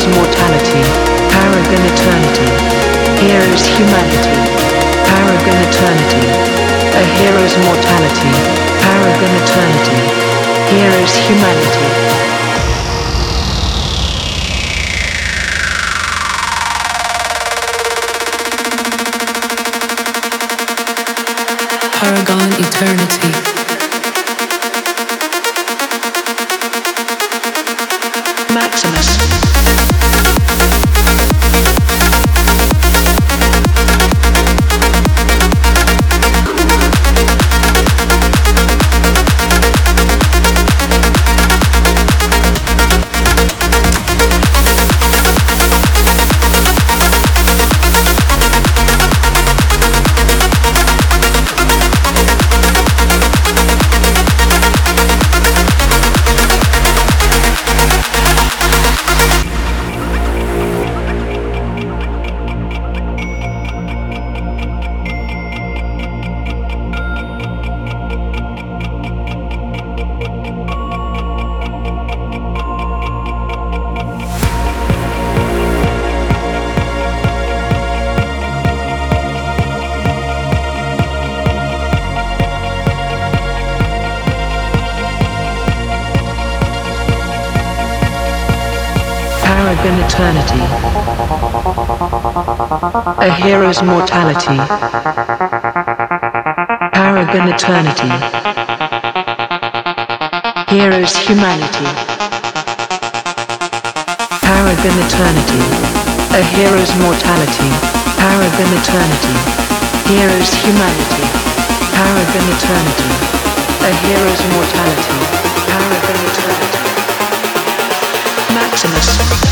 hero's mortality, paragon eternity. Hero's humanity, paragon eternity. A hero's mortality, paragon eternity. Hero's humanity. Paragon eternity. Maximus. Paragon eternity. A hero's mortality. Paragon eternity. Hero's humanity. Paragon eternity. A hero's mortality. Paragon eternity. Hero's humanity. Paragon eternity. A hero's mortality. Paragon eternity. Maximus.